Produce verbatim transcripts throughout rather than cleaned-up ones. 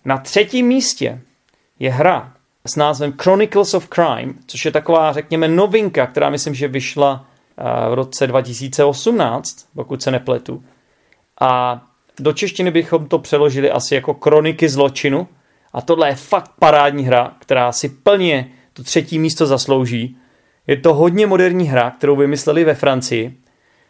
Na třetím místě je hra s názvem Chronicles of Crime, což je taková, řekněme, novinka, která myslím, že vyšla v roce dva tisíce osmnáct, pokud se nepletu. A do češtiny bychom to přeložili asi jako Kroniky zločinu. A tohle je fakt parádní hra, která si plně to třetí místo zaslouží. Je to hodně moderní hra, kterou vymysleli ve Francii.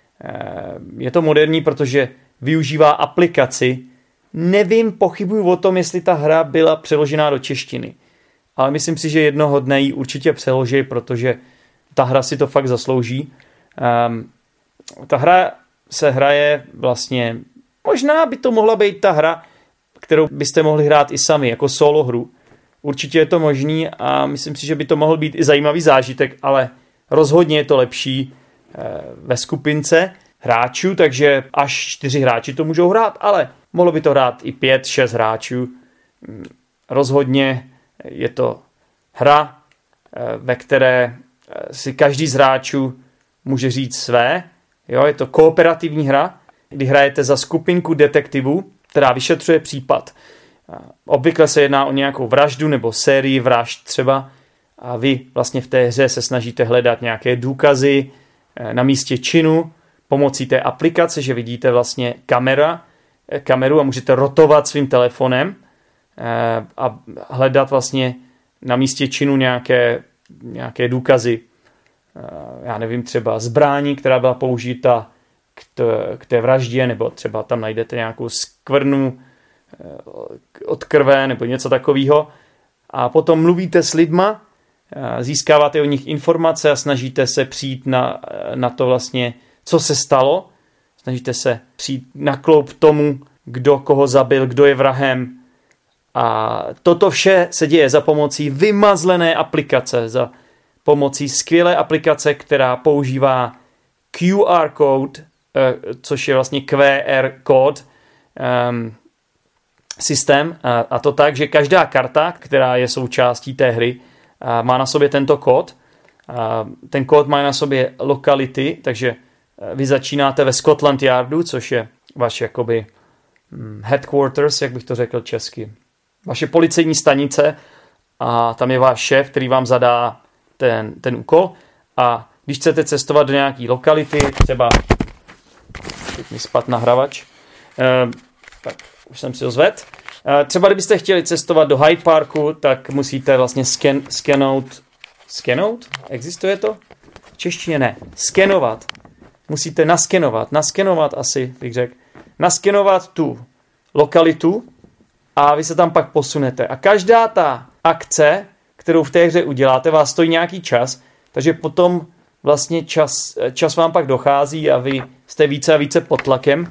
Je to moderní, protože využívá aplikaci. Nevím, pochybuju o tom, jestli ta hra byla přeložená do češtiny. Ale myslím si, že jednoho dne ji určitě přeloží, protože ta hra si to fakt zaslouží. Um, ta hra se hraje vlastně, možná by to mohla být ta hra, kterou byste mohli hrát i sami, jako solo hru. Určitě je to možný a myslím si, že by to mohl být i zajímavý zážitek, ale rozhodně je to lepší eh, ve skupince hráčů, takže až čtyři hráči to můžou hrát, ale mohlo by to hrát i pět, šest hráčů. Rozhodně je to hra, eh, ve které si každý z hráčů může říct své. Jo, je to kooperativní hra, kdy hrajete za skupinku detektivů, která vyšetřuje případ. Obvykle se jedná o nějakou vraždu nebo sérii vražd třeba a vy vlastně v té hře se snažíte hledat nějaké důkazy na místě činu pomocí té aplikace, že vidíte vlastně kamera, kameru a můžete rotovat svým telefonem a hledat vlastně na místě činu nějaké, nějaké důkazy. Já nevím, třeba zbrání, která byla použita k té, k té vraždě, nebo třeba tam najdete nějakou skvrnu od krve nebo něco takového. A potom mluvíte s lidma, získáváte o nich informace a snažíte se přijít na, na to vlastně, co se stalo. Snažíte se přijít na kloup tomu, kdo koho zabil, kdo je vrahem. A toto vše se děje za pomocí vymazlené aplikace, za pomocí skvělé aplikace, která používá Q R kód, což je vlastně Q R kód um, systém. A to tak, že každá karta, která je součástí té hry, má na sobě tento kód. Ten kód má na sobě lokality, takže vy začínáte ve Scotland Yardu, což je vaše jakoby headquarters, jak bych to řekl česky. Vaše policejní stanice a tam je váš šéf, který vám zadá ten, ten úkol. A když chcete cestovat do nějaké lokality, třeba teď mi spadl nahrávač, eh, tak už jsem si ho zvedl. Eh, třeba kdybyste chtěli cestovat do Hyde Parku, tak musíte vlastně sken, skenout, skenout? Existuje to? V češtině ne. Skenovat. Musíte naskenovat, naskenovat asi, bych řekl. Naskenovat tu lokalitu a vy se tam pak posunete. A každá ta akce, kterou v té hře uděláte, vás stojí nějaký čas, takže potom vlastně čas, čas vám pak dochází a vy jste více a více pod tlakem.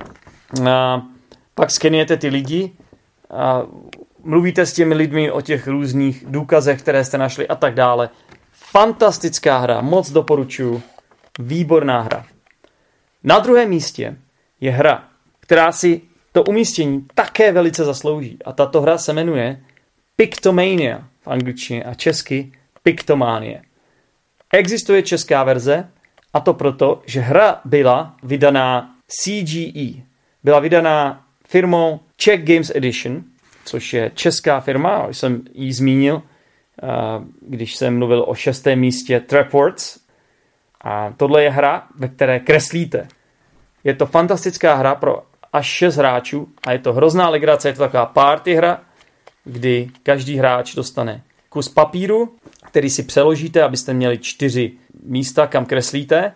A pak skenujete ty lidi a mluvíte s těmi lidmi o těch různých důkazech, které jste našli a tak dále. Fantastická hra, moc doporučuji. Výborná hra. Na druhém místě je hra, která si to umístění také velice zaslouží. A tato hra se jmenuje Pictomania v angličtině a česky Pictomanie. Existuje česká verze a to proto, že hra byla vydaná C G E. Byla vydaná firmou Czech Games Edition, což je česká firma, už jsem ji zmínil, když jsem mluvil o šestém místě Trapwords. A tohle je hra, ve které kreslíte. Je to fantastická hra pro až šest hráčů a je to hrozná legrace, je to taková party hra, kdy každý hráč dostane kus papíru, který si přeložíte, abyste měli čtyři místa, kam kreslíte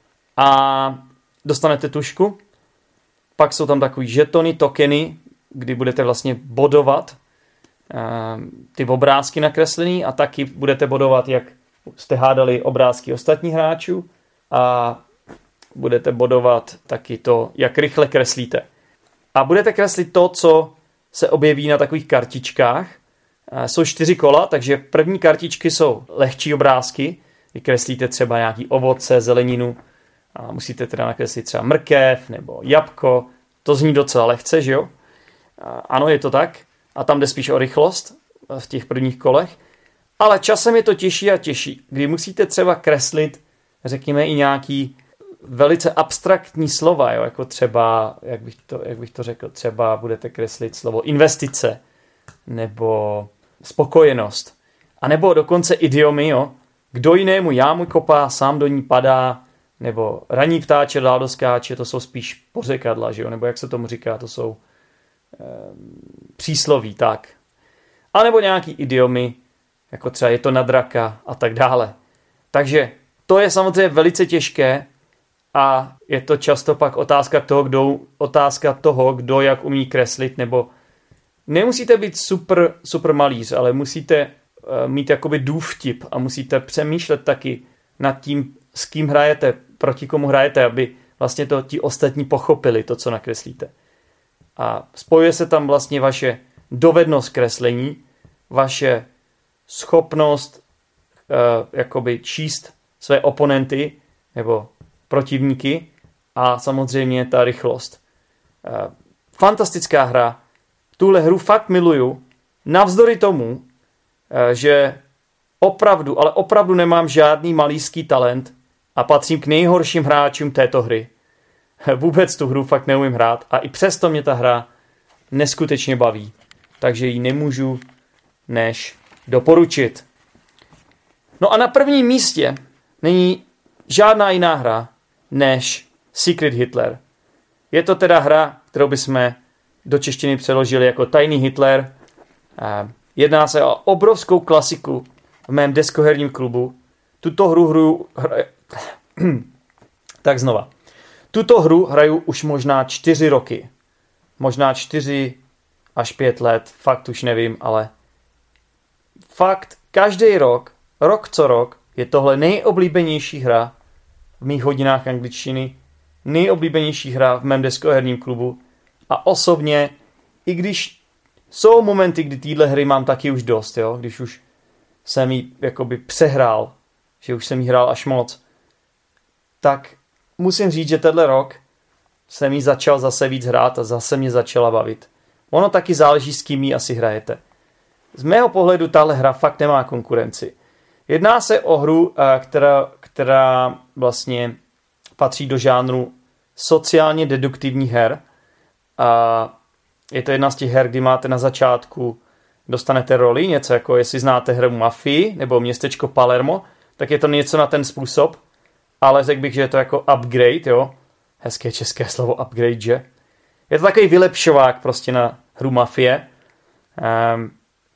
a dostanete tužku. Pak jsou tam takový žetony, tokeny, kdy budete vlastně bodovat ty obrázky nakreslený a taky budete bodovat, jak jste hádali obrázky ostatních hráčů a budete bodovat taky to, jak rychle kreslíte. A budete kreslit to, co se objeví na takových kartičkách. Jsou čtyři kola, takže první kartičky jsou lehčí obrázky. Vy kreslíte třeba nějaký ovoce, zeleninu a musíte teda nakreslit třeba mrkev nebo jabko. To zní docela lehce, že jo? Ano, je to tak. A tam jde spíš o rychlost v těch prvních kolech. Ale časem je to těžší a těžší, kdy musíte třeba kreslit, řekněme, i nějaký velice abstraktní slova, jo? Jako třeba, jak bych, to, jak bych to řekl, třeba budete kreslit slovo investice, nebo spokojenost. A nebo dokonce idiomy, jo. Kdo jinému jámu kopá, sám do ní padá, nebo raní ptáče dál doskáče, to jsou spíš pořekadla, že jo, nebo jak se tomu říká, to jsou e, přísloví, tak. A nebo nějaký idiomy, jako třeba je to na draka a tak dále. Takže to je samozřejmě velice těžké a je to často pak otázka toho, kdo, otázka toho, kdo jak umí kreslit, nebo nemusíte být super, super malíř, ale musíte uh, mít jakoby důvtip a musíte přemýšlet taky nad tím, s kým hrajete, proti komu hrajete, aby vlastně to ti ostatní pochopili, to, co nakreslíte. A spojuje se tam vlastně vaše dovednost kreslení, vaše schopnost uh, jakoby číst své oponenty nebo protivníky a samozřejmě ta rychlost. Uh, fantastická hra. Tuhle hru fakt miluju. Navzdory tomu, uh, že opravdu, ale opravdu nemám žádný malířský talent a patřím k nejhorším hráčům této hry. Vůbec tu hru fakt neumím hrát a i přesto mě ta hra neskutečně baví. Takže ji nemůžu než doporučit. No a na prvním místě není žádná jiná hra než Secret Hitler. Je to teda hra, kterou bychom do češtiny přeložili jako Tajný Hitler. Jedná se o obrovskou klasiku v mém deskoherním klubu. Tuto hru hru... Hra... tak znova. Tuto hru hraju už možná čtyři roky. Možná čtyři až pět let. Fakt už nevím, ale fakt každý rok, rok co rok, je tohle nejoblíbenější hra v mých hodinách angličtiny, nejoblíbenější hra v mém deskoherním klubu a osobně, i když jsou momenty, kdy téhle hry mám taky už dost, jo, když už jsem ji jakoby přehrál, že už jsem ji hrál až moc, tak musím říct, že tenhle rok jsem ji začal zase víc hrát a zase mě začala bavit. Ono taky záleží, s kým ji asi hrajete. Z mého pohledu tahle hra fakt nemá konkurenci. Jedná se o hru, která, která vlastně patří do žánru sociálně deduktivních her. A je to jedna z těch her, kdy máte na začátku, dostanete roli, něco jako jestli znáte hru Mafii nebo Městečko Palermo, tak je to něco na ten způsob, ale řekl bych, že je to jako upgrade, jo. Hezké české slovo upgrade, že? Je to takový vylepšovák prostě na hru Mafie. Um,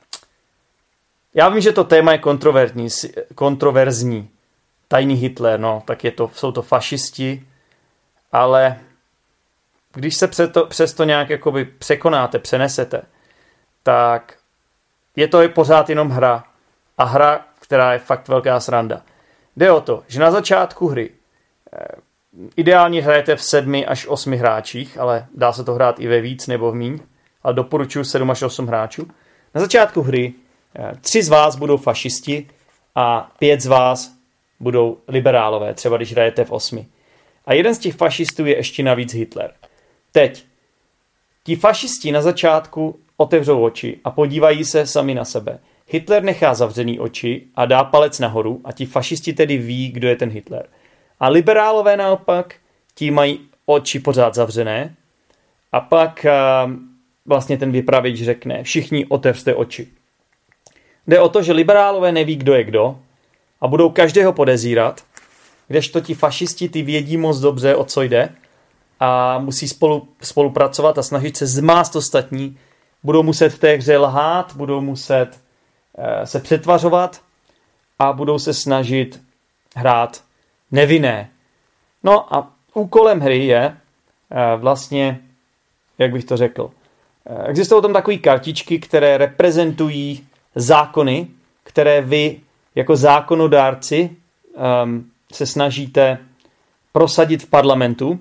Já vím, že to téma je kontroverzní, kontroverzní. Tajný Hitler, no, tak je to, jsou to fašisti, ale když se přes to, přes to nějak jakoby překonáte, přenesete, tak je to i pořád jenom hra. A hra, která je fakt velká sranda. Jde o to, že na začátku hry eh, ideálně hrajete v sedmi až osmi hráčích, ale dá se to hrát i ve víc nebo v míň, ale doporučuji sedm až osm hráčů. Na začátku hry tři z vás budou fašisti a pět z vás budou liberálové, třeba když hrajete v osmi. A jeden z těch fašistů je ještě navíc Hitler. Teď, ti fašisti na začátku otevřou oči a podívají se sami na sebe. Hitler nechá zavřený oči a dá palec nahoru a ti fašisti tedy ví, kdo je ten Hitler. A liberálové naopak, ti mají oči pořád zavřené a pak uh, vlastně ten vypravěč řekne, všichni otevřte oči. Jde o to, že liberálové neví, kdo je kdo a budou každého podezírat, kdežto ti fašisti ty vědí moc dobře, o co jde a musí spolu, spolupracovat a snažit se zmást ostatní. Budou muset v té hře lhát, budou muset eh, se přetvařovat a budou se snažit hrát nevinné. No a úkolem hry je eh, vlastně, jak bych to řekl, eh, existují tam takové kartičky, které reprezentují zákony, které vy jako zákonodárci um, se snažíte prosadit v parlamentu.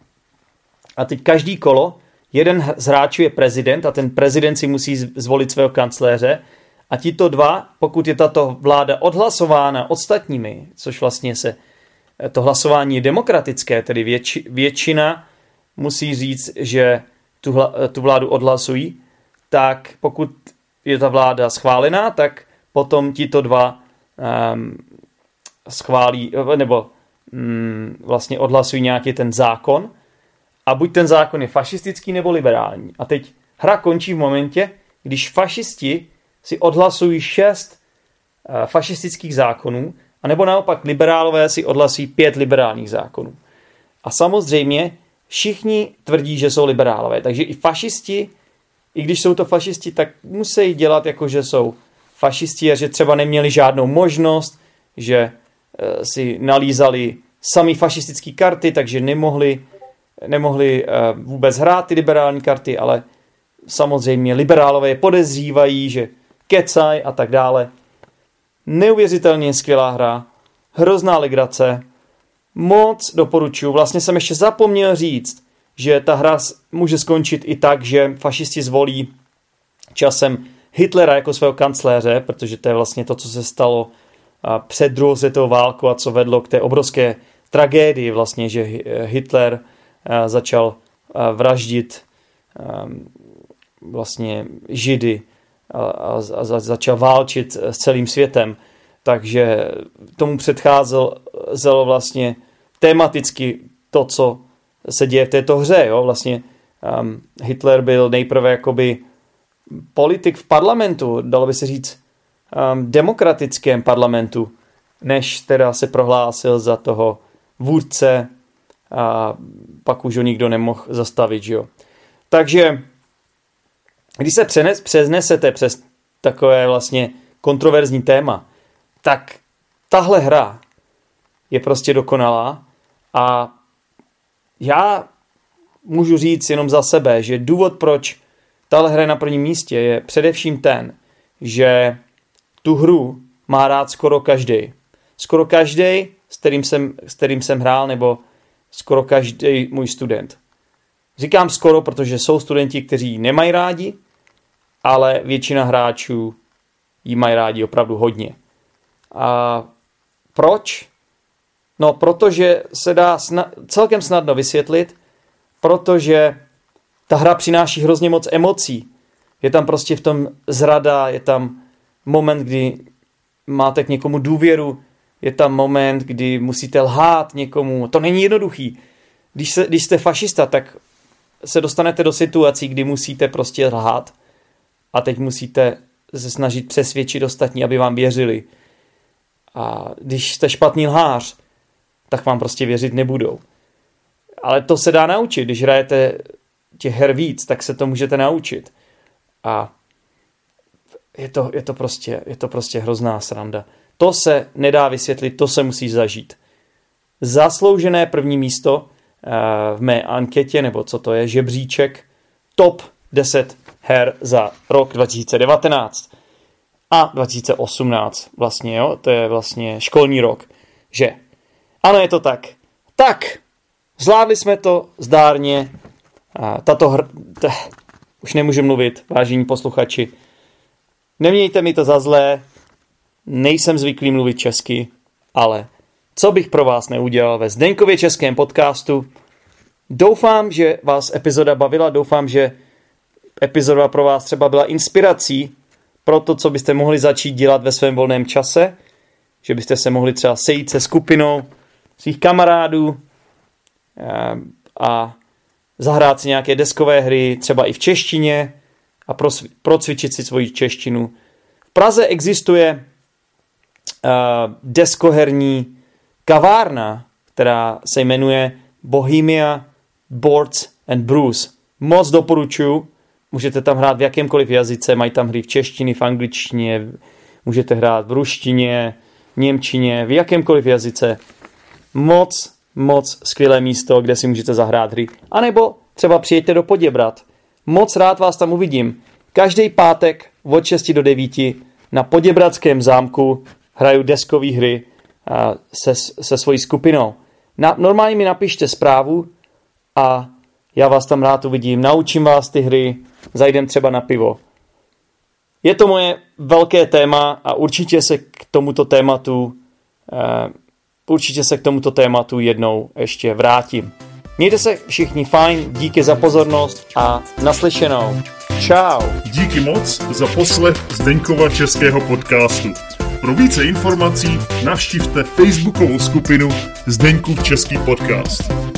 A teď každý kolo, jeden z hráčů je prezident a ten prezident si musí zvolit svého kancléře a tito dva, pokud je tato vláda odhlasována ostatními, což vlastně se to hlasování je demokratické, tedy větši, většina musí říct, že tu, hla, tu vládu odhlasují, tak pokud je ta vláda schválená, tak potom tito dva um, schválí, nebo um, vlastně odhlasují nějaký ten zákon a buď ten zákon je fašistický nebo liberální. A teď hra končí v momentě, když fašisti si odhlasují šest uh, fašistických zákonů, anebo naopak liberálové si odhlasují pět liberálních zákonů. A samozřejmě všichni tvrdí, že jsou liberálové, takže i fašisti, i když jsou to fašisti, tak musí dělat jako, že jsou fašisti a že třeba neměli žádnou možnost, že uh, si nalízali sami fašistické karty, takže nemohli, nemohli uh, vůbec hrát ty liberální karty, ale samozřejmě liberálové je podezřívají, že kecaj a tak dále. Neuvěřitelně skvělá hra, hrozná legrace, moc doporučuji. Vlastně jsem ještě zapomněl říct, že ta hra může skončit i tak, že fašisti zvolí časem Hitlera jako svého kancléře, protože to je vlastně to, co se stalo před druhou světovou válkou a co vedlo k té obrovské tragédii vlastně, že Hitler začal vraždit vlastně Židy a, a, a začal válčit s celým světem. Takže tomu předcházelo vlastně tematicky to, co se děje v této hře. Jo? Vlastně um, Hitler byl nejprve jakoby politik v parlamentu, dalo by se říct um, demokratickém parlamentu, než teda se prohlásil za toho vůdce a pak už ho nikdo nemohl zastavit. Jo? Takže když se přenes, přeznesete přes takové vlastně kontroverzní téma, tak tahle hra je prostě dokonalá a já můžu říct jenom za sebe, že důvod, proč tahle hra je na prvním místě, je především ten, že tu hru má rád skoro každý. Skoro každý, s kterým jsem, s kterým jsem hrál, nebo skoro každý můj student. Říkám skoro, protože jsou studenti, kteří ji nemají rádi, ale většina hráčů ji mají rádi opravdu hodně. A proč? No, protože se dá sna- celkem snadno vysvětlit, protože ta hra přináší hrozně moc emocí. Je tam prostě v tom zrada, je tam moment, kdy máte k někomu důvěru, je tam moment, kdy musíte lhát někomu. To není jednoduchý. Když, se, když jste fašista, tak se dostanete do situací, kdy musíte prostě lhát a teď musíte se snažit přesvědčit ostatní, aby vám věřili. A když jste špatný lhář, tak vám prostě věřit nebudou. Ale to se dá naučit. Když hrajete těch her víc, tak se to můžete naučit. A je to, je to, prostě, je to prostě hrozná sranda. To se nedá vysvětlit, to se musí zažít. Zasloužené první místo v mé anketě, nebo co to je, žebříček, top deset her za rok dva tisíce devatenáct a dva tisíce osmnáct vlastně, jo, to je vlastně školní rok, že? Ano, je to tak. Tak, zvládli jsme to zdárně, a tato hr... T... už nemůžu mluvit, vážení posluchači. Nemějte mi to za zlé, nejsem zvyklý mluvit česky, ale co bych pro vás neudělal ve Zdeňkově českém podcastu. Doufám, že vás epizoda bavila, doufám, že epizoda pro vás třeba byla inspirací pro to, co byste mohli začít dělat ve svém volném čase, že byste se mohli třeba sejít se skupinou svých kamarádů a zahrát si nějaké deskové hry, třeba i v češtině a procvičit si svoji češtinu. V Praze existuje deskoherní kavárna, která se jmenuje Bohemia Boards and Brews. Moc doporučuji, můžete tam hrát v jakémkoliv jazyce, mají tam hry v češtině, v angličtině, můžete hrát v ruštině, němčině, v jakémkoliv jazyce. Moc, moc skvělé místo, kde si můžete zahrát hry. A nebo třeba přijeďte do Poděbrad. Moc rád vás tam uvidím. Každý pátek od šesti do devíti na Poděbradském zámku hraju deskové hry se, se svojí skupinou. Na, normálně mi napište zprávu a já vás tam rád uvidím. Naučím vás ty hry, zajdem třeba na pivo. Je to moje velké téma a určitě se k tomuto tématu uh, určitě se k tomuto tématu jednou ještě vrátím. Mějte se všichni fajn, díky za pozornost a naslyšenou. Čau. Díky moc za poslech Zdeňkova českého podcastu. Pro více informací navštivte facebookovou skupinu Zdeňkův český podcast.